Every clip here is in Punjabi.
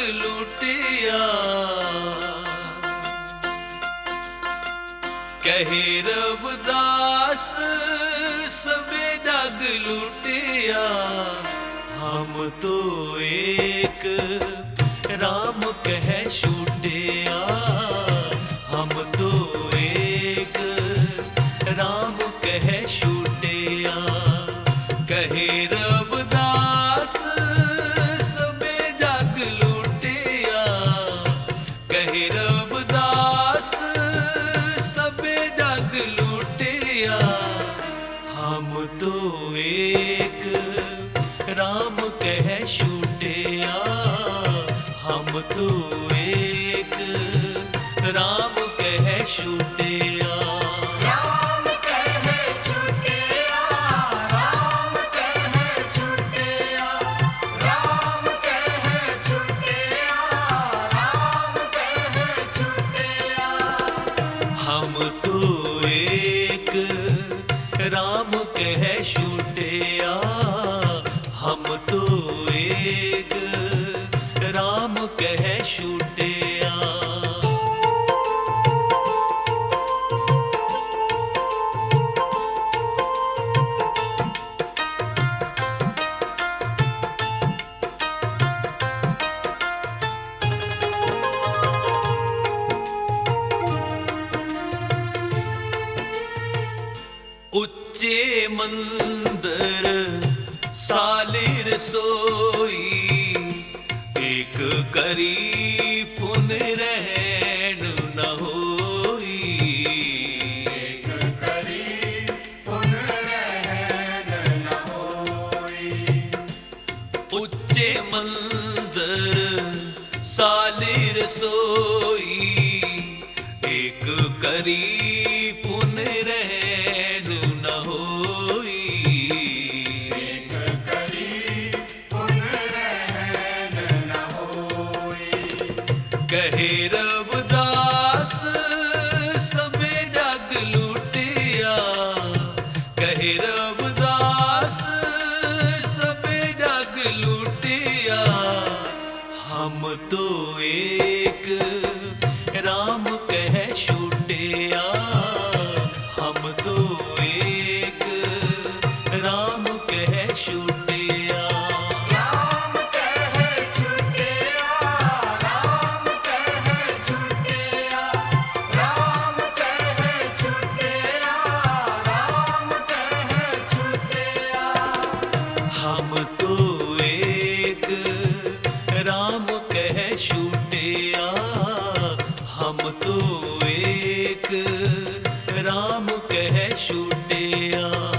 लूटिया, कहे रविदास सबे जग लूटिया। हम तो एक राम कह छूटिया, हम तो एक राम कह छूटिया। कहे रविदास सबे जग लूटिया, कहे रविदास सबे जग लूटिया। हम तो एक राम कह छूटिया, हम तो एक राम कह छूटिया। राम कह छूटिया, राम कह छूटिया, राम कह छूटिया, राम कह छूटिया। हम तो एक राम कह छूटिया, हम तो एक राम कह छूटिया। उच्चे मंदिर साली रसोई, एक करी पुन रहन न होई। एक करी पुन रहन न होई। उच्चे मंदिर साली रसोई, एक करी पुन रहन न होई। एक करी पुन रहन न होई। कहे रविदास सबे जग लूटिया, कहे रविदास सबे जग लूटिया। हम तो एक राम कह छूटिया, हम तो एक राम कह छूटिया। राम कह छूटिया, राम कह छूटिया, राम कह छूटिया, राम कह छूटिया। हम तो एक राम कह छूटिया, हम तो एक राम कह छूटिया।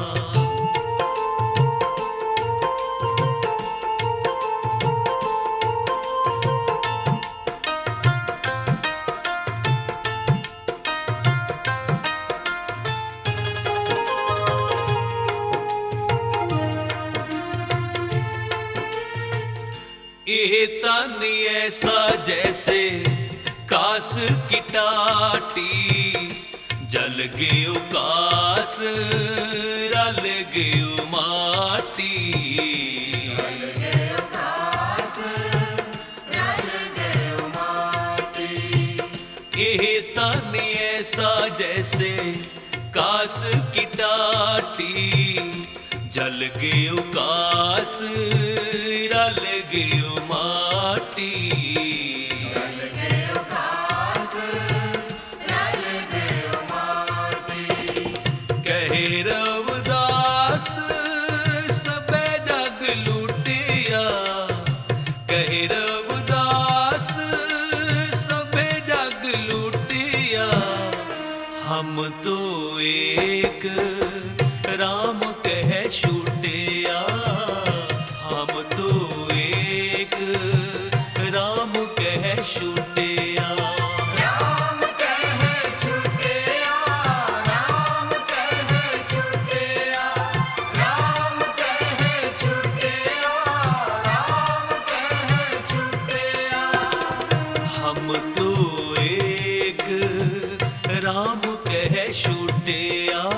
ये तन ऐसा जैसे कास की टाटी, जल गयो कास रल गयो माटी। रल गयो घास, रल गयो माटी। ये तन ऐसा जैसे कास की टाटी, जल गयो कास रल गयो माटी। रल गयो घास, रल गयो माटी। कहे रविदास सबे जग लूटिया, कहे रविदास सबे जग लूटिया। हम तो एक राम कह छूटिया, हम तो एक राम कह छूटिया। राम कह छूटिया, राम कह छूटिया, राम कह छूटिया, राम कह छूटिया। हम तो एक राम कह छूटिया,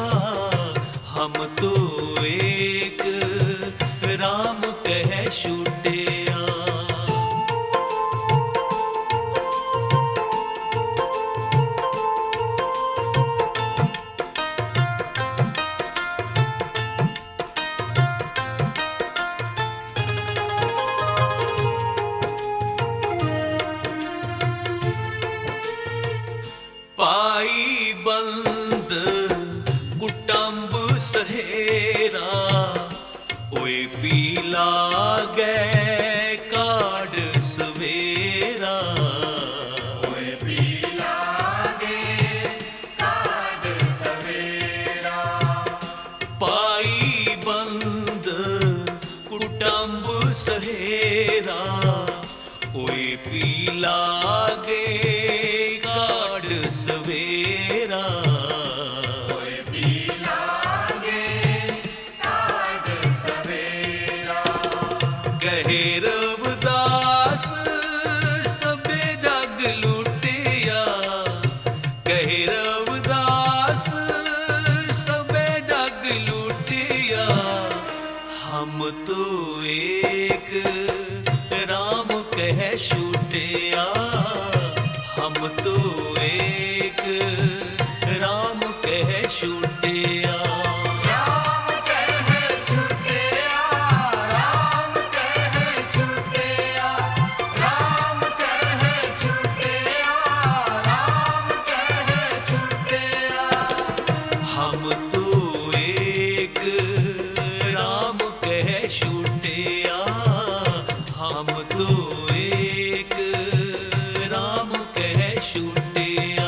होए पी लागे काढ़ सवेरा। होए पी लागे काढ़ सवेरा। कहे रविदास सबे जग लुटिया। कहे रविदास सबे जग लुटिया। हम तो एक राम कह छूटिया। हम तो एक राम कह छूटिया। राम कहे छूटिया। राम कहे छूटिया। राम कहे छूटिया। राम कहे छूटिया। हम तो एक राम कह छूटिया। हम तो एक राम कह छूटिया।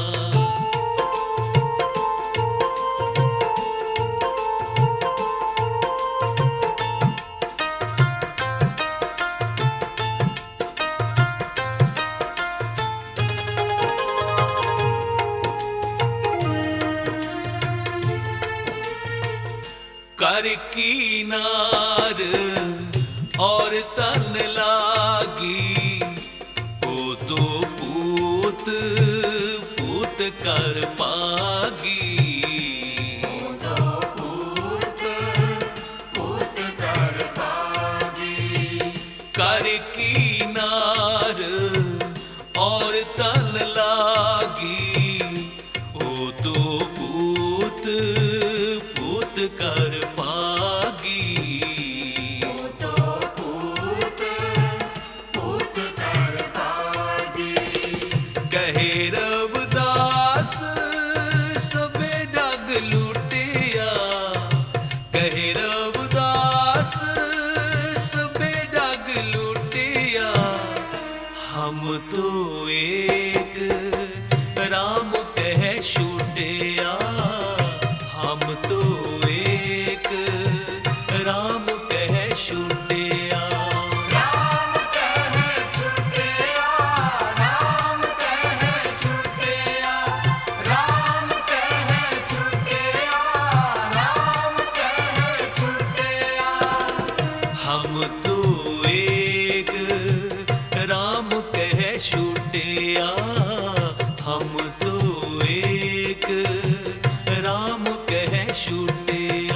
कर की नार और तन लागी। ओ तो पूत पूत कर पागी। तो पूत पूत कर पागी। कर की नार और तन लागी। ओ तो पूत पूत कर पागी। तो पूत पूत कर पागी। कहे रविदास सबे जग लुटिया। कहे रविदास सबे जग लुटिया। हम तो एक राम कह छूटिया। हम तो एक राम कह छूटिया। राम कहे छूटिया। राम कहे छूटिया। राम कहे छूटिया। राम कहे छूटिया। हम तो एक राम कह छूटिया। हम तो एक राम कह छूटिया।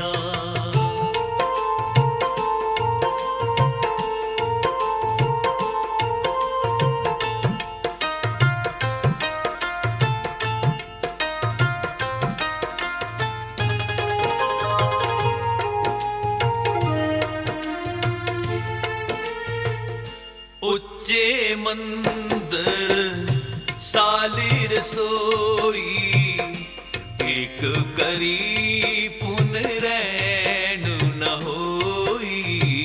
उच्चे मंदिर साली रसोई। एक करी पुन रैन न होई।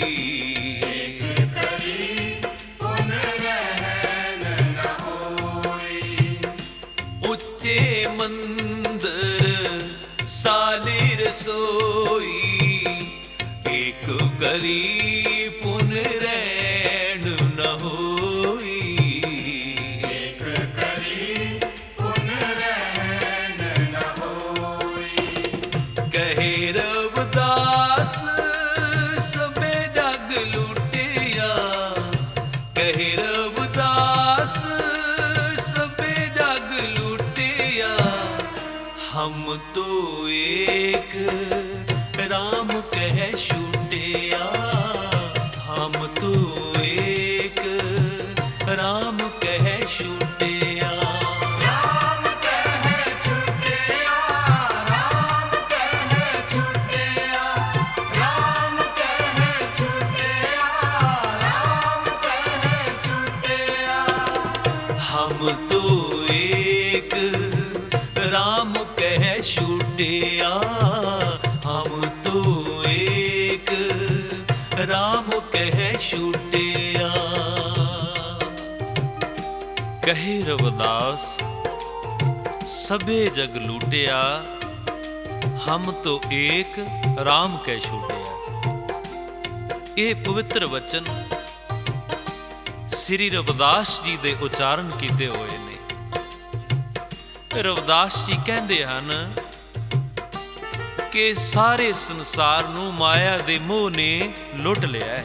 एक करी पुन रहन न होई। उच्चे मंदिर साली रसोई। एक करी पुन रैन न होई। एक करी पुन रहन न होई। कहे रविदास सबे जग लुटिया। कहे रविदास सबे जग लुटिया। हम तो एक राम कह छूटिया। हम तो एक राम कह छूटिया। राम कहे छूटिया। राम कहे छूटिया। राम कहे छूटिया। राम कहे छूटिया। हम तो एक राम कह छूटिया। हम तो एक राम कह छूटिया। कहे रविदास सबे जग लूटिया। हम तो एक राम कह छूटिया। ये पवित्र वचन ਸ੍ਰੀ ਰਵਿਦਾਸ ਜੀ ਦੇ ਉਚਾਰਨ ਕੀਤੇ ਹੋਏ ਨੇ। ਰਵਿਦਾਸ ਜੀ ਕਹਿੰਦੇ ਹਨ ਕਿ ਸਾਰੇ ਸੰਸਾਰ ਨੂੰ ਮਾਇਆ ਦੇ ਮੋਹ ਨੇ ਲੁੱਟ ਲਿਆ ਹੈ।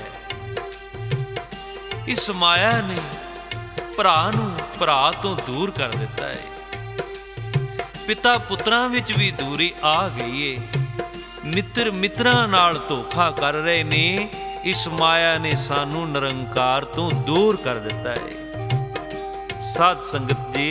ਇਸ ਮਾਇਆ ਨੇ ਭਰਾ ਨੂੰ ਭਰਾ ਤੋਂ ਦੂਰ ਕਰ ਦਿੱਤਾ ਹੈ। ਪਿਤਾ ਪੁੱਤਰਾਂ ਵਿੱਚ ਵੀ ਦੂਰੀ ਆ ਗਈ ਏ। ਮਿੱਤਰ ਮਿੱਤਰਾਂ ਨਾਲ ਧੋਖਾ ਕਰ ਰਹੇ ਨੇ। ਇਸ ਮਾਇਆ ਨੇ ਸਾਨੂੰ ਨਿਰੰਕਾਰ ਤੋਂ ਦੂਰ ਕਰ ਦਿੱਤਾ ਹੈ। ਸਾਧ ਸੰਗਤ ਜੀ,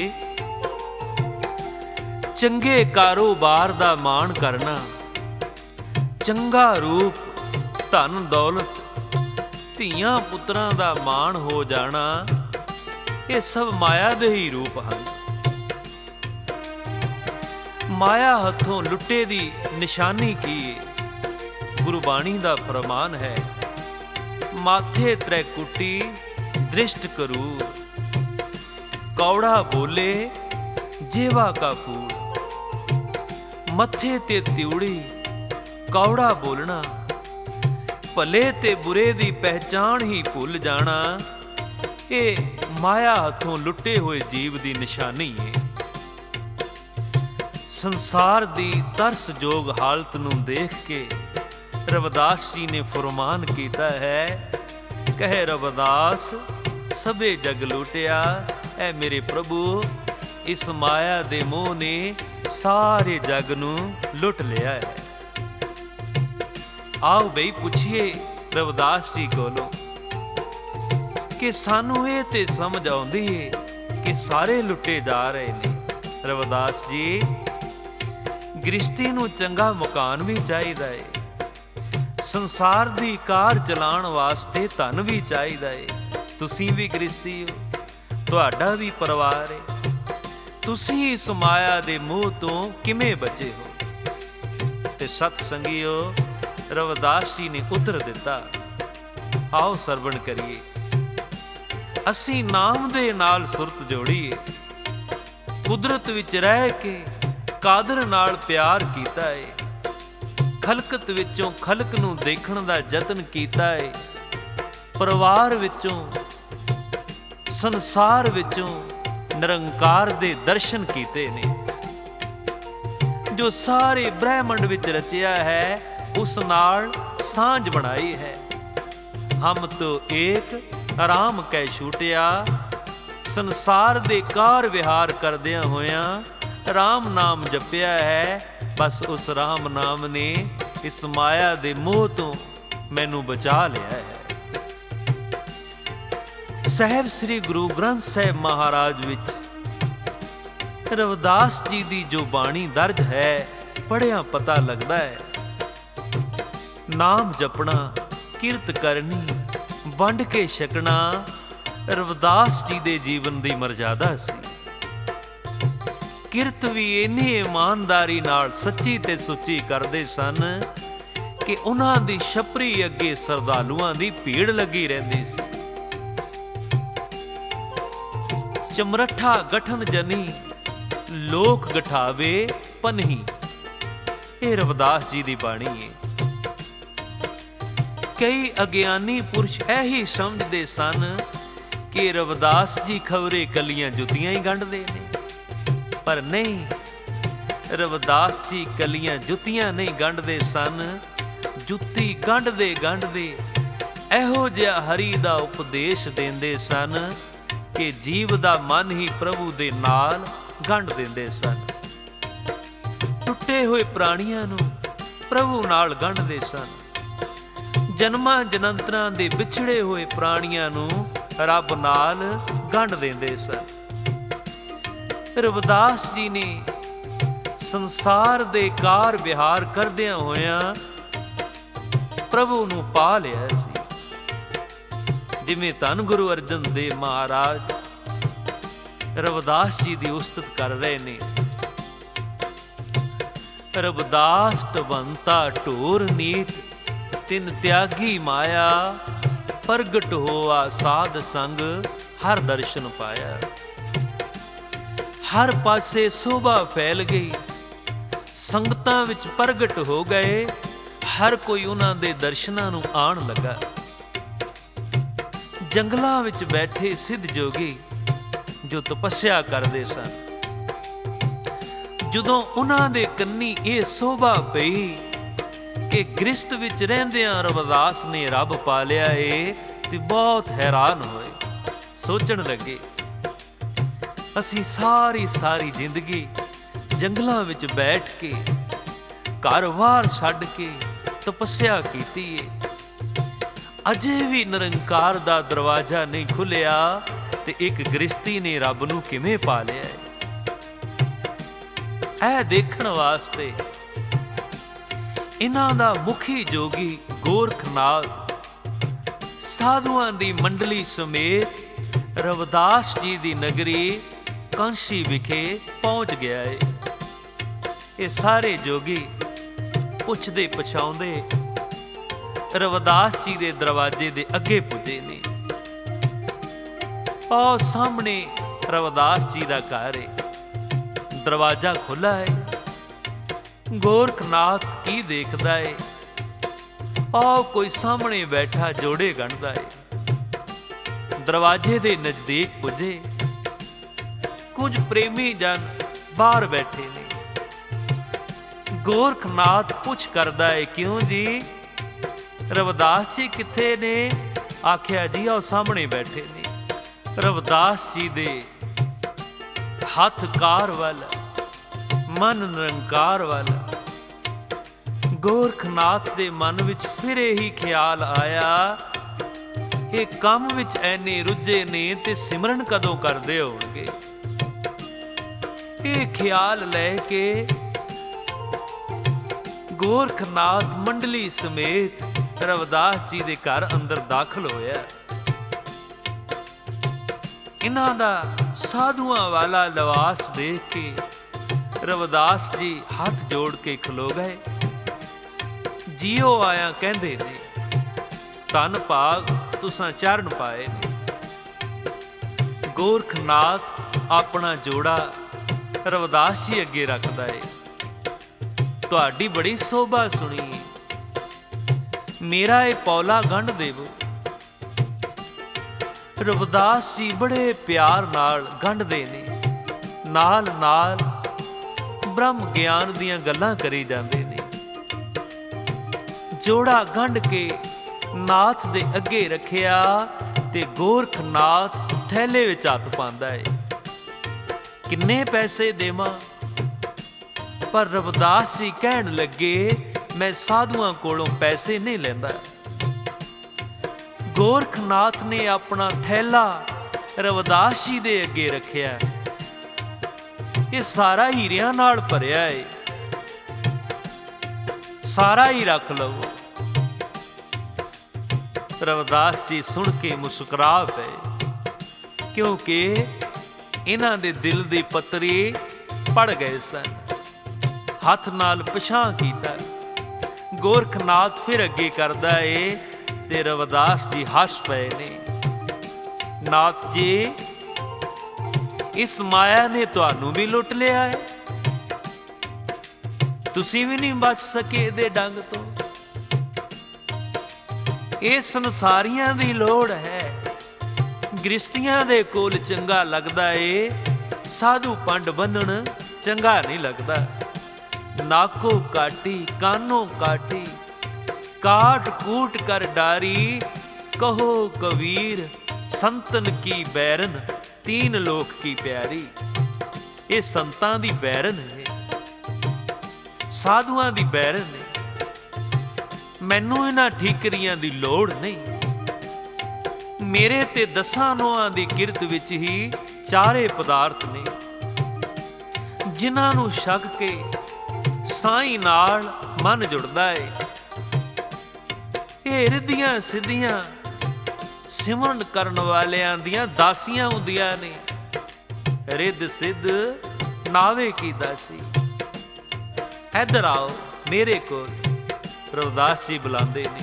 ਚੰਗੇ ਕਾਰੋਬਾਰ ਦਾ ਮਾਣ ਕਰਨਾ, ਚੰਗਾ ਰੂਪ, ਧਨ ਦੌਲਤ, ਧੀਆਂ ਪੁੱਤਰਾਂ ਦਾ ਮਾਣ ਹੋ ਜਾਣਾ, ਇਹ ਸਭ ਮਾਇਆ ਦੇ ਹੀ ਰੂਪ ਹਨ। ਮਾਇਆ ਹੱਥੋਂ ਲੁੱਟੇ ਦੀ ਨਿਸ਼ਾਨੀ ਕੀ ਹੈ? ਗੁਰਬਾਣੀ ਦਾ ਫਰਮਾਨ ਹੈ, ਮਾਥੇ ਤ੍ਰੈਕੁਟੀ ਦ੍ਰਿਸ਼ਟ ਕਰੂਰ, ਕੌੜਾ ਬੋਲੇ ਜੇਵਾ ਕਾ ਫੂਲ। ਮੱਥੇ ਤੇ ਤਿਉੜੀ, ਕੌੜਾ ਬੋਲਣਾ, ਭਲੇ ਤੇ ਬੁਰੇ ਦੀ ਪਹਿਚਾਣ ਹੀ ਭੁੱਲ ਜਾਣਾ, ਇਹ ਮਾਇਆ ਹੱਥੋਂ ਲੁੱਟੇ ਹੋਏ ਜੀਵ ਦੀ ਨਿਸ਼ਾਨੀ ਹੈ। ਸੰਸਾਰ ਦੀ ਤਰਸਯੋਗ ਹਾਲਤ ਨੂੰ ਦੇਖ ਕੇ ਰਵਿਦਾਸ ਜੀ ਨੇ ਫਰਮਾਨ ਕੀਤਾ ਹੈ, ਕਹੇ ਰਵਿਦਾਸ ਸਭੇ ਜਗ ਲੁੱਟਿਆ, ਐ ਮੇਰੇ ਪ੍ਰਭੂ ਇਸ ਮਾਇਆ ਦੇ ਮੋਹ ਨੇ ਸਾਰੇ ਜਗ ਨੂੰ ਲੁੱਟ ਲਿਆ ਹੈ। ਆਓ ਬਈ ਪੁੱਛੀਏ ਰਵਿਦਾਸ ਜੀ ਕੋਲੋਂ ਕਿ ਸਾਨੂੰ ਇਹ ਤੇ ਸਮਝ ਆਉਂਦੀ ਏ ਕਿ ਸਾਰੇ ਲੁੱਟੇ ਜਾ ਰਹੇ ਨੇ। ਰਵਿਦਾਸ ਜੀ, ਗ੍ਰਿਸ਼ਤੀ ਨੂੰ ਚੰਗਾ ਮਕਾਨ ਵੀ ਚਾਹੀਦਾ ਏ, ਸੰਸਾਰ ਦੀ ਕਾਰ ਚਲਾਉਣ ਵਾਸਤੇ ਧਨ ਵੀ ਚਾਹੀਦਾ ਏ। ਤੁਸੀਂ ਵੀ ਗ੍ਰਿਸ਼ਤੀ ਹੋ, ਤੁਹਾਡਾ ਵੀ ਪਰਿਵਾਰ ਏ, ਤੁਸੀਂ ਇਸ ਮਾਇਆ ਦੇ ਮੋਹ ਤੋਂ ਕਿਵੇਂ ਬਚੇ ਹੋ? ਤੇ ਸਤ ਸੰਗੀਓ, ਰਵਿਦਾਸ ਜੀ ਨੇ ਉੱਤਰ ਦਿੱਤਾ। ਆਓ ਸਰਵਣ ਕਰੀਏ। ਅਸੀਂ ਨਾਮ ਦੇ ਨਾਲ ਸੁਰਤ ਜੋੜੀਏ। ਕੁਦਰਤ ਵਿੱਚ ਰਹਿ ਕੇ ਕਾਦਰ ਨਾਲ ਪਿਆਰ ਕੀਤਾ ਏ। ਖਲਕਤ ਵਿੱਚੋਂ ਖਲਕ ਨੂੰ ਦੇਖਣ ਦਾ ਯਤਨ ਕੀਤਾ ਏ। ਪਰਿਵਾਰ ਵਿੱਚੋਂ, ਸੰਸਾਰ ਵਿੱਚੋਂ ਨਿਰੰਕਾਰ ਦੇ ਦਰਸ਼ਨ ਕੀਤੇ ਨੇ। ਜੋ ਸਾਰੇ ਬ੍ਰਹਿਮੰਡ ਵਿੱਚ ਰਚਿਆ ਹੈ, ਉਸ ਨਾਲ ਸਾਂਝ ਬਣਾਈ ਹੈ। ਹਮ ਤੋ ਏਕ ਆਰਾਮ ਕੈ ਛੂਟਿਆ, ਸੰਸਾਰ ਦੇ ਕਾਰ ਵਿਹਾਰ ਕਰਦਿਆਂ ਹੋਇਆਂ ਰਾਮ ਨਾਮ ਜਪਿਆ ਹੈ। ਬਸ ਉਸ ਰਾਮ ਨਾਮ ਨੇ ਇਸ ਮਾਇਆ ਦੇ ਮੋਹ ਤੋਂ ਮੈਨੂੰ ਬਚਾ ਲਿਆ ਹੈ। ਸਾਹਿਬ ਸ੍ਰੀ ਗੁਰੂ ਗ੍ਰੰਥ ਸਾਹਿਬ ਮਹਾਰਾਜ ਵਿੱਚ ਰਵਿਦਾਸ ਜੀ ਦੀ ਜੋ ਬਾਣੀ ਦਰਜ ਹੈ, ਪੜ੍ਹਿਆਂ ਪਤਾ ਲੱਗਦਾ ਹੈ। ਨਾਮ ਜਪਣਾ, ਕਿਰਤ ਕਰਨੀ, ਵੰਡ ਕੇ ਛਕਣਾ ਰਵਿਦਾਸ ਜੀ ਦੇ ਜੀਵਨ ਦੀ ਮਰਜ਼ਾਦਾ ਸੀ। ਕਿਰਤ ਵੀ ਇੰਨੀ ਇਮਾਨਦਾਰੀ ਨਾਲ ਸੱਚੀ ਤੇ ਸੁੱਚੀ ਕਰਦੇ ਸਨ ਕਿ ਉਹਨਾਂ ਦੀ ਛਪਰੀ ਅੱਗੇ ਸਰਦਾਲੂਆਂ ਦੀ ਭੀੜ ਲੱਗੀ ਰਹਿੰਦੀ ਸੀ। ਚਮਰਠਾ ਗਠਨ ਜਨੀ, ਲੋਕ ਗਠਾਵੇ ਪਨਹੀ, ਇਹ ਰਵਿਦਾਸ ਜੀ ਦੀ ਬਾਣੀ ਹੈ। ਕਈ ਅਗਿਆਨੀ ਪੁਰਸ਼ ਇਹੀ ਸਮਝਦੇ ਸਨ ਕਿ ਰਵਿਦਾਸ ਜੀ ਖਵਰੇ ਕਲੀਆਂ ਜੁੱਤੀਆਂ ਹੀ ਗੰਢਦੇ ਨੇ, ਪਰ ਨਹੀਂ, ਰਵਿਦਾਸ ਜੀ ਕਲੀਆਂ ਜੁੱਤੀਆਂ ਨਹੀਂ ਗੰਢਦੇ ਸਨ। ਜੁੱਤੀ ਗੰਢਦੇ ਗੰਢਦੇ ਇਹੋ ਜਿਹਾ ਹਰੀ ਦਾ ਉਪਦੇਸ਼ ਦਿੰਦੇ ਸਨ ਕਿ ਜੀਵ ਦਾ ਮਨ ਹੀ ਪ੍ਰਭੂ ਦੇ ਨਾਲ ਗੰਢ ਦਿੰਦੇ ਸਨ। ਟੁੱਟੇ ਹੋਏ ਪ੍ਰਾਣੀਆਂ ਨੂੰ ਪ੍ਰਭੂ ਨਾਲ ਗੰਢਦੇ ਸਨ। ਜਨਮਾਂ ਜਨੰਤਰਾਂ ਦੇ ਵਿਛੜੇ ਹੋਏ ਪ੍ਰਾਣੀਆਂ ਨੂੰ ਰੱਬ ਨਾਲ ਗੰਢ ਦਿੰਦੇ ਸਨ। ਰਵਿਦਾਸ ਜੀ ਨੇ ਸੰਸਾਰ ਦੇ ਕਾਰ ਵਿਹਾਰ ਕਰਦਿਆਂ ਹੋਇਆਂ ਪ੍ਰਭੂ ਨੂੰ ਪਾ ਲਿਆ ਸੀ। ਜਿਵੇਂ ਧੰਨ ਗੁਰੂ ਅਰਜਨ ਦੇਵ ਮਹਾਰਾਜ ਰਵਿਦਾਸ ਜੀ ਦੀ ਉਸਤਤ ਕਰ ਰਹੇ ਨੇ। ਰਵਿਦਾਸ ਟਵੰਤਾ ਢੋਰ ਨੀਤ, ਤਿਨ ਤਿਆਗੀ ਮਾਇਆ, ਪ੍ਰਗਟ ਹੋਆ ਸਾਧ ਸੰਗ, ਹਰ ਦਰਸ਼ਨ ਪਾਇਆ। ਹਰ ਪਾਸੇ ਸੋਭਾ ਫੈਲ ਗਈ, ਸੰਗਤਾਂ ਵਿੱਚ ਪ੍ਰਗਟ ਹੋ ਗਏ, ਹਰ ਕੋਈ ਉਹਨਾਂ ਦੇ ਦਰਸ਼ਨਾਂ ਨੂੰ ਆਉਣ ਲੱਗਾ। ਜੰਗਲਾਂ ਵਿੱਚ ਬੈਠੇ ਸਿੱਧ ਜੋਗੀ ਜੋ ਤਪੱਸਿਆ ਕਰਦੇ ਸਨ, ਜਦੋਂ ਉਹਨਾਂ ਦੇ ਕੰਨੀ ਇਹ ਸੋਭਾ ਪਈ ਕਿ ਗ੍ਰਿਸ਼ਟ ਵਿੱਚ ਰਹਿੰਦਿਆਂ ਰਵਿਦਾਸ ਨੇ ਰੱਬ ਪਾ ਲਿਆ ਏ, ਤੇ ਬਹੁਤ ਹੈਰਾਨ ਹੋਏ। ਸੋਚਣ ਲੱਗੇ, ਅਸੀਂ ਸਾਰੀ ਜ਼ਿੰਦਗੀ ਜੰਗਲਾਂ ਵਿੱਚ ਬੈਠ ਕੇ ਘਰ-ਬਾਰ ਛੱਡ ਕੇ ਤਪੱਸਿਆ ਕੀਤੀ ਏ, ਅਜੇ ਵੀ ਨਿਰੰਕਾਰ ਦਾ ਦਰਵਾਜ਼ਾ ਨਹੀਂ ਖੁੱਲਿਆ, ਤੇ ਇੱਕ ਗ੍ਰਿਸ਼ਤੀ ਨੇ ਰੱਬ ਨੂੰ ਕਿਵੇਂ ਪਾ ਲਿਆ ਏ। ਇਹ ਦੇਖਣ ਵਾਸਤੇ ਇਹਨਾਂ ਦਾ ਮੁਖੀ ਜੋਗੀ ਗੋਰਖਨਾਥ ਸਾਧੂਆਂ ਦੀ ਮੰਡਲੀ ਸਮੇਤ ਰਵਿਦਾਸ ਜੀ ਦੀ ਨਗਰੀ ਕਾਂਸ਼ੀ ਵਿਖੇ ਪਹੁੰਚ ਗਿਆ ਏ। ਇਹ ਸਾਰੇ ਜੋਗੀ ਪੁੱਛਦੇ ਪਛਾਉਂਦੇ ਰਵਿਦਾਸ ਜੀ ਦੇ ਦਰਵਾਜ਼ੇ ਦੇ ਅੱਗੇ ਪੁੱਜੇ ਨੇ। ਆਹ ਸਾਹਮਣੇ ਰਵਿਦਾਸ ਜੀ ਦਾ ਘਰ ਏ, ਦਰਵਾਜ਼ਾ ਖੁੱਲਾ ਹੈ। ਗੋਰਖਨਾਥ ਕੀ ਦੇਖਦਾ ਏ, ਆਹ ਕੋਈ ਸਾਹਮਣੇ ਬੈਠਾ ਜੋੜੇ ਗੰਢਦਾ ਏ। ਦਰਵਾਜ਼ੇ ਦੇ ਨਜ਼ਦੀਕ ਪੁੱਜੇ, ਕੁਝ ਪ੍ਰੇਮੀ ਜਨ ਬਾਹਰ ਬੈਠੇ ਨੇ। ਗੋਰਖਨਾਥ ਪੁੱਛ ਕਰਦਾ ਏ, ਕਿਉਂ ਜੀ, ਰਵਿਦਾਸ ਜੀ ਕਿੱਥੇ ਨੇ? ਆਖਿਆ ਜੀ ਉਹ ਸਾਹਮਣੇ ਬੈਠੇ ਨੇ। ਰਵਿਦਾਸ ਜੀ ਦੇ ਹੱਥ ਕਾਰ ਵੱਲ, ਮਨ ਨਿਰੰਕਾਰ ਵੱਲ। ਗੋਰਖਨਾਥ ਦੇ ਮਨ ਵਿੱਚ ਫਿਰ ਇਹੀ ਖਿਆਲ ਆਇਆ, ਇਹ ਕੰਮ ਵਿੱਚ ਐਨੇ ਰੁੱਝੇ ਨੇ ਤੇ ਸਿਮਰਨ ਕਦੋਂ ਕਰਦੇ ਹੋਣਗੇ। ਇਹ ਖਿਆਲ ਲੈ ਕੇ ਗੋਰਖਨਾਥ ਮੰਡਲੀ ਸਮੇਤ ਰਵਿਦਾਸ ਜੀ ਦੇ ਘਰ ਅੰਦਰ ਦਾਖਲ ਹੋਇਆ। ਇਹਨਾਂ ਦਾ ਸਾਧੂਆਂ ਵਾਲਾ ਲਿਬਾਸ ਦੇਖ ਕੇ ਰਵਿਦਾਸ ਜੀ ਹੱਥ ਜੋੜ ਕੇ ਖਲੋ ਗਏ। ਜੀਓ ਆਇਆ ਕਹਿੰਦੇ ਨੇ, ਧੰਨ ਭਾਗ ਤੁਸਾਂ ਚਰਨ ਪਾਏ ਨੇ। ਗੋਰਖਨਾਥ ਆਪਣਾ ਜੋੜਾ ਰਵਿਦਾਸ ਜੀ ਅੱਗੇ ਰੱਖਦਾ ਏ। ਤੁਹਾਡੀ ਬੜੀ ਸੋਭਾ ਸੁਣੀ, ਮੇਰਾ ਇਹ ਪੌਲਾ ਗੰਢ ਦੇਵੋ। ਰਵਿਦਾਸ ਜੀ ਬੜੇ ਪਿਆਰ ਨਾਲ ਗੰਢਦੇ ਨੇ, ਨਾਲ ਨਾਲ ਬ੍ਰਹਮ ਗਿਆਨ ਦੀਆਂ ਗੱਲਾਂ ਕਰੀ ਜਾਂਦੇ ਨੇ। ਜੋੜਾ ਗੰਢ ਕੇ ਨਾਥ ਦੇ ਅੱਗੇ ਰੱਖਿਆ ਤੇ ਗੋਰਖਨਾਥ ਥੈਲੇ ਵਿੱਚ ਹੱਥ ਪਾਉਂਦਾ ਏ। ਕਿੰਨੇ ਪੈਸੇ ਦੇਵਾਂ? ਪਰ ਰਵਿਦਾਸ ਜੀ ਕਹਿਣ ਲੱਗੇ, ਮੈਂ ਸਾਧੂਆਂ ਕੋਲੋਂ ਪੈਸੇ ਨਹੀਂ ਲੈਂਦਾ। ਗੋਰਖਨਾਥ ਨੇ ਆਪਣਾ ਥੈਲਾ ਰਵਿਦਾਸ ਜੀ ਦੇ ਅੱਗੇ ਰੱਖਿਆ। ਇਹ ਸਾਰਾ ਹੀਰਿਆਂ ਨਾਲ ਭਰਿਆ ਏ, ਸਾਰਾ ਹੀ ਰੱਖ ਲਵੋ। ਰਵਿਦਾਸ ਜੀ ਸੁਣ ਕੇ ਮੁਸਕਰਾ ਪਏ, ਕਿਉਂਕਿ ਇਹਨਾਂ ਦੇ ਦਿਲ ਦੀ ਪੱਤਰੀ ਪੜ ਗਏ ਸਨ। ਹੱਥ ਨਾਲ ਪਿਛਾਂਹ ਕੀਤਾ। ਗੋਰਖਨਾਥ ਫਿਰ ਅੱਗੇ ਕਰਦਾ ਏ ਤੇ ਰਵਿਦਾਸ ਜੀ ਹੱਸ ਪਏ ਨੇ। ਨਾਥ ਜੀ, ਇਸ ਮਾਇਆ ਨੇ ਤੁਹਾਨੂੰ ਵੀ ਲੁੱਟ ਲਿਆ ਹੈ, ਤੁਸੀਂ ਵੀ ਨਹੀਂ ਬਚ ਸਕੇ ਇਹਦੇ ਡੰਗ ਤੋਂ। ਇਹ ਸੰਸਾਰੀਆਂ ਦੀ ਲੋੜ ਹੈ, ਗ੍ਰਿਸ਼ਤੀਆਂ ਦੇ ਕੋਲ ਚੰਗਾ ਲੱਗਦਾ ਏ, ਸਾਧੂ ਪੰਡ ਬੰਨਣ ਚੰਗਾ ਨਹੀਂ ਲੱਗਦਾ। ਨਾਕੋ ਕਾਟੀ ਕਾਨੋ ਕਾਟੀ, ਕਾਟ ਕੂਟ ਕਰ ਡਾਰੀ, ਕਹੋ ਕਬੀਰ ਸੰਤਨ ਕੀ ਬੈਰਨ, ਤੀਨ ਲੋਕ ਕੀ ਪਿਆਰੀ। ਇਹ ਸੰਤਾਂ ਦੀ ਬੈਰਨ ਹੈ, ਸਾਧੂਆਂ ਦੀ ਬੈਰਨ ਹੈ। ਮੈਨੂੰ ਇਹਨਾਂ ਠੀਕਰੀਆਂ ਦੀ ਲੋੜ ਨਹੀਂ। ਮੇਰੇ ਤੇ 10 ਨੋਹਾਂ ਦੀ ਕਿਰਤ ਵਿੱਚ ਹੀ ਚਾਰੇ ਪਦਾਰਥ ਨੇ, ਜਿਨ੍ਹਾਂ ਨੂੰ ਛਕ ਕੇ ਸਾਈਂ ਨਾਲ ਮਨ ਜੁੜਦਾ ਏ। ਇਹ ਰਿੱਧੀਆਂ ਸਿੱਧੀਆਂ ਸਿਮਰਨ ਕਰਨ ਵਾਲਿਆਂ ਦੀਆਂ ਦਾਸੀਆਂ ਹੁੰਦੀਆਂ ਨੇ। ਰਿੱਧ ਸਿੱਧ ਨਾਵੇ ਕੀ ਦਾਸੀ। ਇੱਧਰ ਆਓ ਮੇਰੇ ਕੋਲ, ਰਵਿਦਾਸ ਜੀ ਬੁਲਾਉਂਦੇ ਨੇ।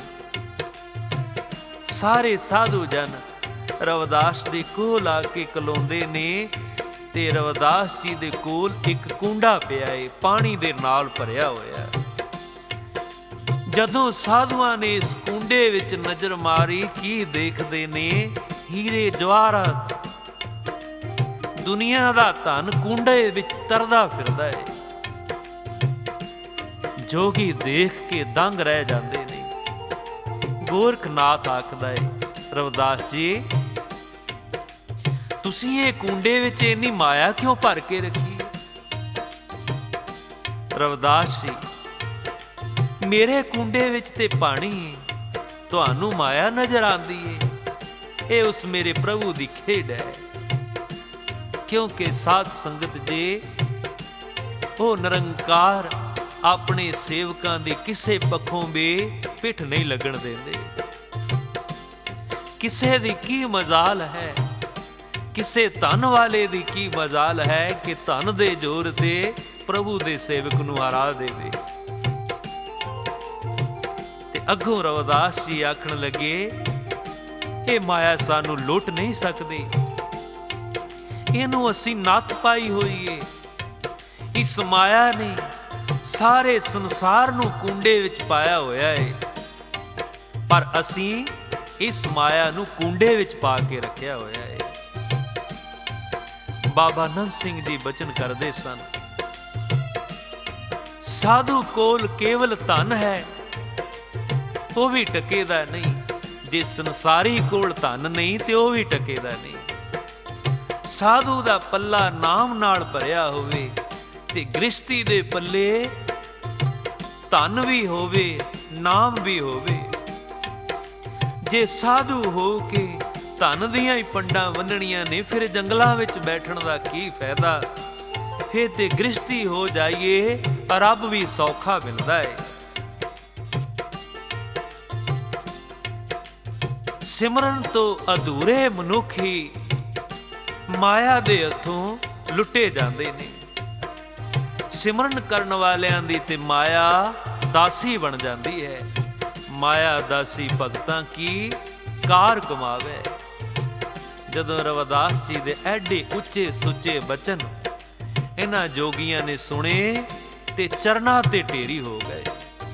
ਸਾਰੇ ਸਾਧੂ ਜਨ ਰਵਿਦਾਸ ਦੇ ਕੋਲ ਆ ਕੇ ਖਲੋਂਦੇ ਨੇ ਤੇ ਰਵਿਦਾਸ ਜੀ ਦੇ ਕੋਲ ਇੱਕ ਕੁੰਡਾ ਪਿਆ ਏ, ਪਾਣੀ ਦੇ ਨਾਲ ਭਰਿਆ ਹੋਇਆ। ਜਦੋਂ ਸਾਧੂਆਂ ਨੇ ਇਸ ਕੁੰਡੇ ਵਿੱਚ ਨਜ਼ਰ ਮਾਰੀ, ਕੀ ਦੇਖਦੇ ਨੇ? ਹੀਰੇ ਜਵਾਹਰਾਤ, ਦੁਨੀਆ ਦਾ ਧਨ ਕੁੰਡੇ ਵਿੱਚ ਤਰਦਾ ਫਿਰਦਾ ਹੈ। ਜੋਗੀ ਦੇਖ ਕੇ ਦੰਗ ਰਹਿ ਜਾਂਦੇ ਨੇ। ਗੋਰਖਨਾਥ ਆਖਦਾ ਹੈ, ਰਵਿਦਾਸ ਜੀ ਤੁਸੀਂ ਇਹ ਕੁੰਡੇ ਵਿੱਚ ਇੰਨੀ ਮਾਇਆ ਕਿਉਂ ਭਰ ਕੇ ਰੱਖੀ? ਰਵਿਦਾਸ ਜੀ, ਮੇਰੇ ਕੁੰਡੇ ਵਿੱਚ ਤੇ ਪਾਣੀ ਹੈ, ਤੁਹਾਨੂੰ ਮਾਇਆ ਨਜ਼ਰ ਆਉਂਦੀ ਹੈ। ਇਹ ਉਸ ਮੇਰੇ ਪ੍ਰਭੂ ਦੀ ਖੇਡ ਹੈ, ਕਿਉਂਕਿ ਸਾਧ ਸੰਗਤ ਜੀ, ਉਹ ਨਿਰੰਕਾਰ ਆਪਣੇ ਸੇਵਕਾਂ ਦੀ ਕਿਸੇ ਪੱਖੋਂ ਵੀ ਪਿੱਠ ਨਹੀਂ ਲੱਗਣ ਦਿੰਦੇ। ਕਿਸੇ ਦੀ ਕੀ ਮਜ਼ਾਲ ਹੈ, ਕਿਸੇ ਧਨ ਵਾਲੇ ਦੀ ਕੀ ਮਜ਼ਾਲ ਹੈ ਕਿ ਧਨ ਦੇ ਜ਼ੋਰ ਤੇ ਪ੍ਰਭੂ ਦੇ ਸੇਵਕ ਨੂੰ ਹਰਾ ਦੇਵੇ। ਤੇ ਅੱਗੋਂ ਰਵਿਦਾਸ ਜੀ ਆਖਣ ਲੱਗੇ, ਇਹ ਮਾਇਆ ਸਾਨੂੰ ਲੁੱਟ ਨਹੀਂ ਸਕਦੀ, ਇਹਨੂੰ ਅਸੀਂ ਨੱਥ ਪਾਈ ਹੋਈ ਏ। ਇਸ ਮਾਇਆ ਨੇ ਸਾਰੇ ਸੰਸਾਰ ਨੂੰ ਕੁੰਡੇ ਵਿੱਚ ਪਾਇਆ ਹੋਇਆ ਏ, ਪਰ ਅਸੀਂ ਇਸ ਮਾਇਆ ਨੂੰ ਕੁੰਡੇ ਵਿੱਚ ਪਾ ਕੇ ਰੱਖਿਆ ਹੋਇਆ ਏ। ਬਾਬਾ ਨੰਦ ਸਿੰਘ ਜੀ ਬਚਨ ਕਰਦੇ ਸਨ, ਸਾਧੂ ਕੋਲ ਕੇਵਲ ਧਨ ਹੈ, ਉਹ ਵੀ ਟਕੇਦਾ ਨਹੀਂ। ਜੇ ਸੰਸਾਰੀ ਕੋਲ ਧਨ ਨਹੀਂ ਤੇ ਉਹ ਵੀ ਟਕੇਦਾ ਨਹੀਂ। ਸਾਧੂ ਦਾ ਪੱਲਾ ਨਾਮ ਨਾਲ ਭਰਿਆ ਹੋਵੇ ਤੇ ਗ੍ਰਸਤੀ ਦੇ ਪੱਲੇ ਧਨ ਵੀ ਹੋਵੇ, ਨਾਮ ਵੀ ਹੋਵੇ। ਜੇ ਸਾਧੂ ਹੋ ਕੇ ਧਨ ਦੀਆਂ ਹੀ ਪੰਡਾਂ ਵੰਡਣੀਆਂ ਨੇ, ਫਿਰ ਜੰਗਲਾਂ ਵਿੱਚ ਬੈਠਣ ਦਾ ਕੀ ਫਾਇਦਾ? ਫਿਰ ਤੇ ਗ੍ਰਸਤੀ ਹੋ ਜਾਈਏ, ਰੱਬ ਵੀ ਸੌਖਾ ਮਿਲਦਾ ਹੈ। ਸਿਮਰਨ ਤੋਂ ਅਧੂਰੇ ਮਨੁੱਖੀ ਮਾਇਆ ਦੇ ਹੱਥੋਂ ਲੁੱਟੇ ਜਾਂਦੇ ਨੇ। ਸਿਮਰਨ ਕਰਨ ਵਾਲਿਆਂ ਦੀ ਤੇ ਮਾਇਆ ਦਾਸੀ ਬਣ ਜਾਂਦੀ ਹੈ। ਮਾਇਆ ਦਾਸੀ ਭਗਤਾਂ ਕੀ ਕਾਰ ਕਮਾਵੇ। ਜਦੋਂ ਰਵਿਦਾਸ ਜੀ ਦੇ ਐਡੇ ਉੱਚੇ ਸੁੱਚੇ ਬਚਨ ਇਹਨਾਂ ਜੋਗੀਆਂ ਨੇ ਸੁਣੇ ਤੇ ਚਰਨਾਂ ਤੇ ਢੇਰੀ ਹੋ ਗਏ।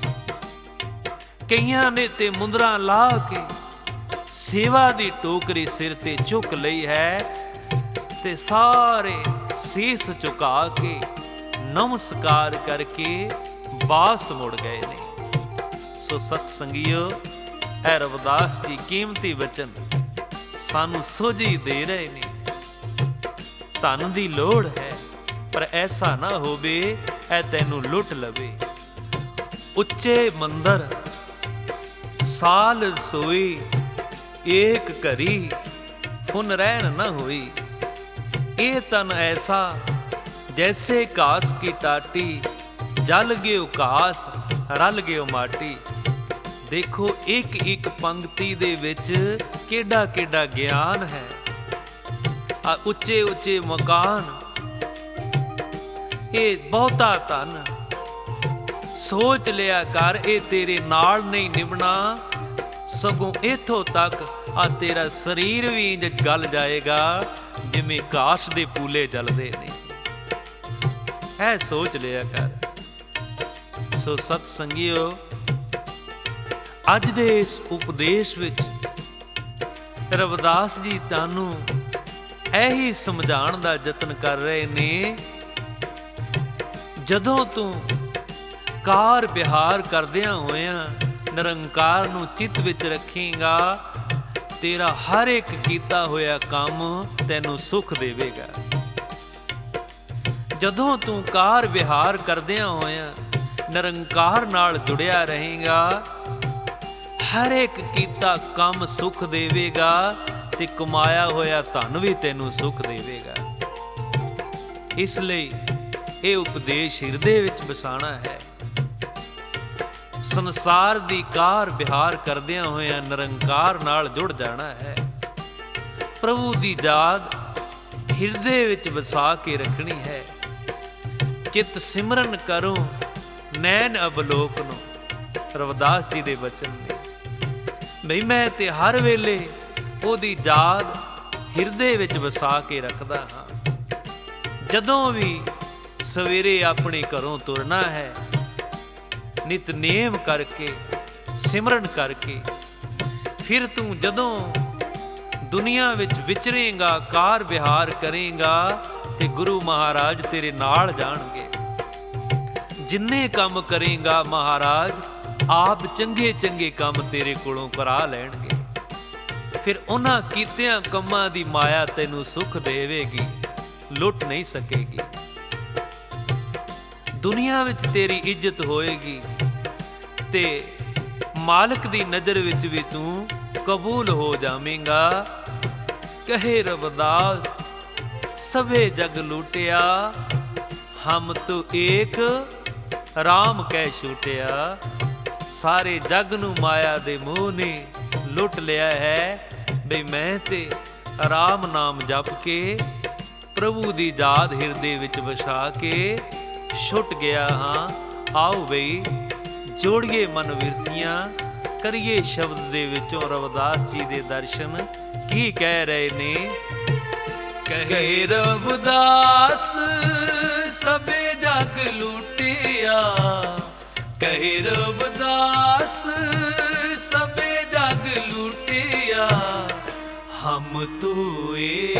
ਕਈਆਂ ਨੇ ਤੇ ਮੁੰਦਰਾਂ ਲਾ ਕੇ ਸੇਵਾ ਦੀ ਟੋਕਰੀ ਸਿਰ ਤੇ ਚੁੱਕ ਲਈ ਹੈ ਤੇ ਸਾਰੇ ਸੀਸ ਝੁਕਾ ਕੇ ਨਮਸਕਾਰ ਕਰਕੇ ਬਾਸ ਮੁੜ ਗਏ ਨੇ। ਸੋ ਸਤ ਸੰਗੀਓ, ਇਹ ਰਵਿਦਾਸ ਜੀ ਕੀਮਤੀ ਵਚਨ ਸਾਨੂੰ ਸੋਝੀ ਦੇ ਰਹੇ ਨੇ। ਧਨ ਦੀ ਲੋੜ ਹੈ, ਪਰ ਐਸਾ ਨਾ ਹੋਵੇ ਇਹ ਤੈਨੂੰ ਲੁੱਟ ਲਵੇ। ਉੱਚੇ ਮੰਦਰ ਸਾਲ ਸੋਈ, ਏਕ ਘਰੀ ਫੁਨ ਰਹਿਣ ਨਾ ਹੋਈ। ਇਹ ਤਨ ਐਸਾ ਜੈਸੇ ਘਾਸ ਕੀ ਟਾਟੀ, ਜਲ ਗਿਓ ਘਾਸ ਰਲ ਗਿਓ ਮਾਟੀ। ਦੇਖੋ ਇੱਕ ਇੱਕ ਪੰਕਤੀ ਦੇ ਵਿੱਚ ਕਿਹੜਾ ਕਿਹੜਾ ਗਿਆਨ ਹੈ। ਆ ਉੱਚੇ ਉੱਚੇ ਮਕਾਨ, ਇਹ ਬਹੁਤਾ ਧਨ ਸੋਚ ਲਿਆ ਕਰ, ਇਹ ਤੇਰੇ ਨਾਲ ਨਹੀਂ ਨਿਭਣਾ, ਸਗੋਂ ਇਥੋਂ ਤੱਕ ਆ ਤੇਰਾ ਸਰੀਰ ਵੀ ਇੰਜ ਗਲ ਜਾਏਗਾ ਜਿਵੇਂ ਘਾਸ ਦੇ ਪੂਲੇ ਜਲਦੇ ਨੇ। ਇਹ ਸੋਚ ਲਿਆ ਕਰ। ਸੋ ਸਤ ਸੰਗੀਓ, ਅੱਜ ਦੇ ਇਸ ਉਪਦੇਸ਼ ਵਿੱਚ ਰਵਿਦਾਸ ਜੀ ਤੁਹਾਨੂੰ ਇਹੀ ਸਮਝਾਉਣ ਦਾ ਯਤਨ ਕਰ ਰਹੇ ਨੇ, ਜਦੋਂ ਤੂੰ ਕਾਰ ਵਿਹਾਰ ਕਰਦਿਆਂ ਹੋਇਆਂ ਨਿਰੰਕਾਰ ਨੂੰ ਚਿੱਤ ਵਿੱਚ ਰੱਖੇਂਗਾ, ਤੇਰਾ ਹਰ ਇੱਕ ਕੀਤਾ ਹੋਇਆ ਕੰਮ ਤੈਨੂੰ ਸੁੱਖ ਦੇਵੇਗਾ। ਜਦੋਂ ਤੂੰ ਕਾਰ ਵਿਹਾਰ ਕਰਦਿਆਂ ਹੋਇਆਂ ਨਿਰੰਕਾਰ ਨਾਲ ਜੁੜਿਆ ਰਹੇਗਾ, ਹਰ ਇੱਕ ਕੀਤਾ ਕੰਮ ਸੁੱਖ ਦੇਵੇਗਾ ਤੇ ਕਮਾਇਆ ਹੋਇਆ ਧਨ ਵੀ ਤੈਨੂੰ ਸੁੱਖ ਦੇਵੇਗਾ। ਇਸ ਲਈ ਇਹ ਉਪਦੇਸ਼ ਹਿਰਦੇ ਵਿੱਚ ਵਸਾਣਾ ਹੈ। ਸੰਸਾਰ ਦੀ ਕਾਰ ਵਿਹਾਰ ਕਰਦਿਆਂ ਹੋਇਆਂ ਨਿਰੰਕਾਰ ਨਾਲ ਜੁੜ ਜਾਣਾ ਹੈ। ਪ੍ਰਭੂ ਦੀ ਯਾਦ ਹਿਰਦੇ ਵਿੱਚ ਵਸਾ ਕੇ ਰੱਖਣੀ ਹੈ। ਚਿੱਤ ਸਿਮਰਨ ਕਰੋ ਨੈਣ ਅਬਲੋਕ ਨੂੰ, ਰਵਿਦਾਸ ਜੀ ਦੇ ਬਚਨ ਨੇ। ਬਈ ਮੈਂ ਤੇ ਹਰ ਵੇਲੇ ਉਹਦੀ ਯਾਦ ਹਿਰਦੇ ਵਿੱਚ ਵਸਾ ਕੇ ਰੱਖਦਾ ਹਾਂ। ਜਦੋਂ ਵੀ ਸਵੇਰੇ ਆਪਣੇ ਘਰੋਂ ਤੁਰਨਾ ਹੈ, ਨਿਤਨੇਮ ਕਰਕੇ ਸਿਮਰਨ ਕਰਕੇ, ਫਿਰ ਤੂੰ ਜਦੋਂ ਦੁਨੀਆ ਵਿੱਚ ਵਿਚਰੇਂਗਾ, ਕਾਰ ਵਿਹਾਰ ਕਰੇਂਗਾ ਤੇ ਗੁਰੂ ਮਹਾਰਾਜ ਤੇਰੇ ਨਾਲ ਜਾਣਗੇ। ਜਿੰਨੇ ਕੰਮ ਕਰੇਂਗਾ ਮਹਾਰਾਜ ਆਪ ਚੰਗੇ ਚੰਗੇ ਕੰਮ ਤੇਰੇ ਕੋਲੋਂ ਕਰਾ ਲੈਣਗੇ। ਫਿਰ ਉਹਨਾਂ ਕੀਤਿਆਂ ਕੰਮਾਂ ਦੀ ਮਾਇਆ ਤੈਨੂੰ ਸੁਖ ਦੇਵੇਗੀ, ਲੁੱਟ ਨਹੀਂ ਸਕੇਗੀ। ਦੁਨੀਆ ਵਿੱਚ ਤੇਰੀ ਇੱਜ਼ਤ ਹੋਏਗੀ ਤੇ ਮਾਲਕ ਦੀ ਨਜ਼ਰ ਵਿੱਚ ਵੀ ਤੂੰ ਕਬੂਲ ਹੋ ਜਾਵੇਂਗਾ। ਕਹੇ ਰਵਿਦਾਸ ਸਭੇ ਜਗ ਲੂਟਿਆ, ਹਮ ਤੋ ਏਕ ਰਾਮ ਕਹਿ ਛੂਟਿਆ। ਸਾਰੇ ਜਗ ਨੂੰ ਮਾਇਆ ਦੇ ਮੋਹ ਨੇ ਲੁੱਟ ਲਿਆ ਹੈ, ਬਈ ਮੈਂ ਤੇ ਰਾਮ ਨਾਮ ਜਪ ਕੇ ਪ੍ਰਭੂ ਦੀ ਯਾਦ ਹਿਰਦੇ ਵਿੱਚ ਵਸਾ ਕੇ ਛੁੱਟ ਗਿਆ ਹਾਂ। ਆਓ ਬਈ ਜੋੜੀਏ ਮਨ ਵਿਰਤੀਆਂ, ਕਰੀਏ ਸ਼ਬਦ ਦੇ ਵਿੱਚੋਂ ਰਵਿਦਾਸ ਜੀ ਦੇ ਦਰਸ਼ਨ। ਕੀ ਕਹਿ ਰਹੇ ਨੇ? ਕਹੇ ਰਵਿਦਾਸ ਸਭੇ ਜਗ ਲੂਟਿਆ, ਕਹੇ ਰਵਿਦਾਸ ਸਭੇ ਜਗ ਲੂਟਿਆ। ਹਮ ਤੋ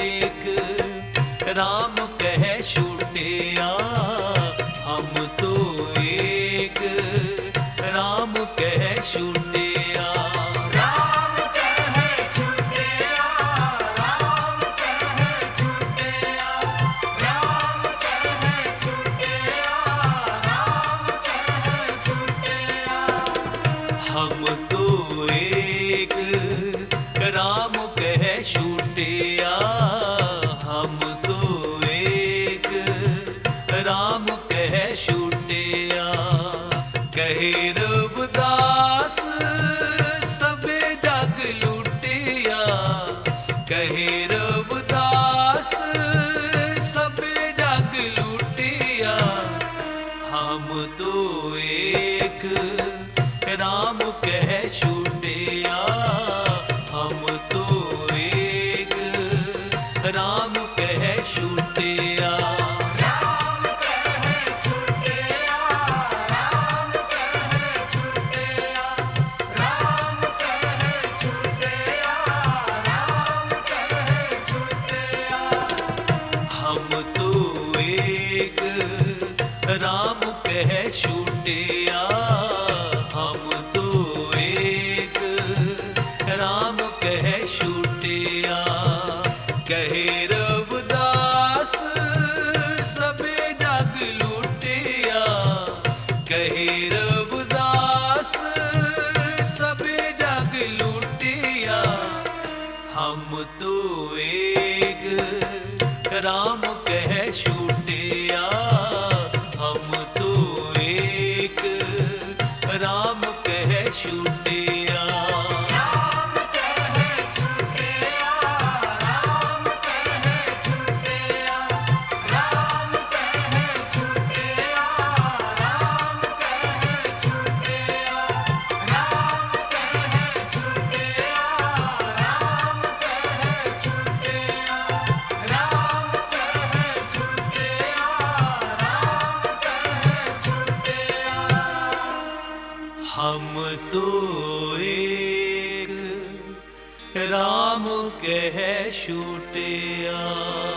ਏਕ ਰਾਮ ਕਹਿ ਛੂਟਿਆ, ਹਮ ਤੋ ਏਕ ਰਾਮ ਕਹਿ ਛੂਟਿਆ। ਰਾਮ ਕਹਿ ਛੁਟਿਆ, ਰਾਮ ਕਹਿ ਛੁਟਿਆ, ਰਾਮ ਕਹਿ ਛੁਟਿਆ, ਰਾਮ ਕਹਿ ਛੁਟਿਆ। ਹਮ ਤੋ ਏਕ ਰਾਮ ਕਹਿ ਛੂਟਿਆ, ਹਮ ਤੋ ਏਕ ਰਾਮ ਕਹਿ ਛੂਟਿਆ। ਕਹੇ ਰਵਿਦਾਸ ਸਭੇ ਜਗ ਲੂਟਿਆ, ਕਹੇ ਰਵਿਦਾਸ ਸਭੇ ਜਗ ਲੂਟਿਆ। ਹਮ ਤੋ ਏਕ ਰਾਮ ਕਹਿ ਛੂਟਿਆ, ਹਮ ਤੋ ਏਕ ਰਾਮ ਕਹਿ ਛੂਟਿਆ। ਰਾਮ ਕਹਿ ਛੁਟਿਆ, ਰਾਮ ਕਹਿ ਛੁਟਿਆ, ਰਾਮ ਕਹਿ ਛੁਟਿਆ, ਰਾਮ ਕਹਿ ਛੁਟਿਆ। ਹਮ ਤੋ ਏਕ ਰਾਮ ਕਹਿ ਛੂਟਿਆ, ਹਮ ਤੋ ਏਕ ਰਾਮ ਕਹਿ ਛੂਟਿਆ। ਕਹੇ ਰਵਿਦਾਸ ਸਭੇ ਜਗ ਲੂਟਿਆ, ਕਹੇ ਰਵਿਦਾਸ ਸਭੇ ਜਗ ਲੂਟਿਆ। ਹਮ ਤੋ ਏਕ ਰਾਮ ਕਹਿ ਛੂਟਿਆ, ਹਮ ਤੋ ਏਕ ਰਾਮ ਕਹਿ ਛੂਟਿਆ। ਰਾਮ ਕਹਿ ਛੁਟਿਆ, ਰਾਮ ਕਹਿ ਛੁਟਿਆ, ਰਾਮ ਕਹਿ ਛੁਟਿਆ, ਰਾਮ ਕਹਿ ਛੁਟਿਆ, ਰਾਮ ਕਹਿ ਛੁਟਿਆ, ਰਾਮ ਕਹਿ ਛੁਟਿਆ, ਰਾਮ ਕਹਿ ਛੁਟਿਆ, ਰਾਮ ਕਹਿ ਛੁਟਿਆ। ਹਮ ਤੋ ਏਕ ਰਾਮ ਕਹਿ ਛੂਟਿਆ।